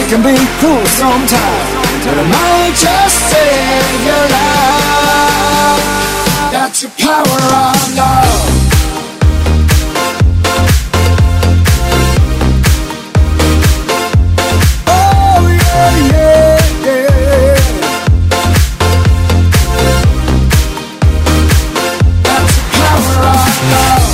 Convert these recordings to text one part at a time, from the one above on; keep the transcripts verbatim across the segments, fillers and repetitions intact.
can be cool sometimes, but it might just save your life. Got your power on love. Oh yeah, yeah, yeah. Got your power on love.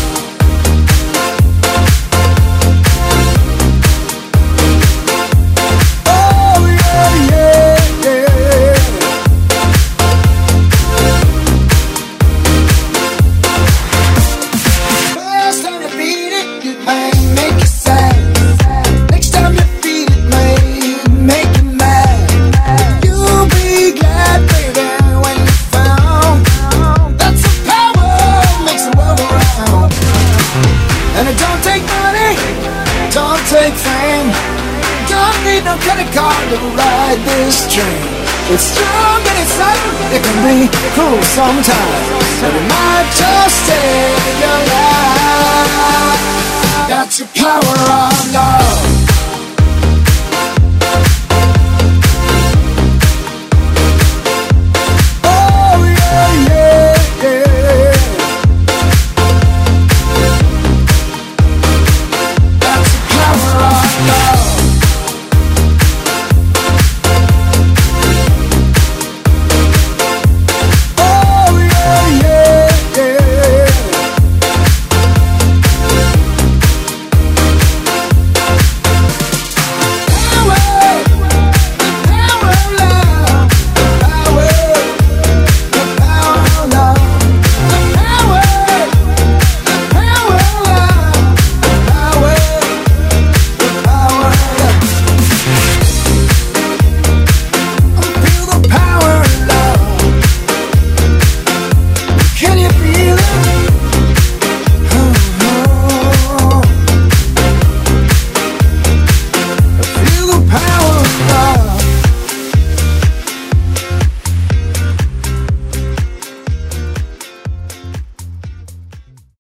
To ride this train, it's strong and it's sudden. It can be cruel sometimes, but it might just save your life. Got your power on love.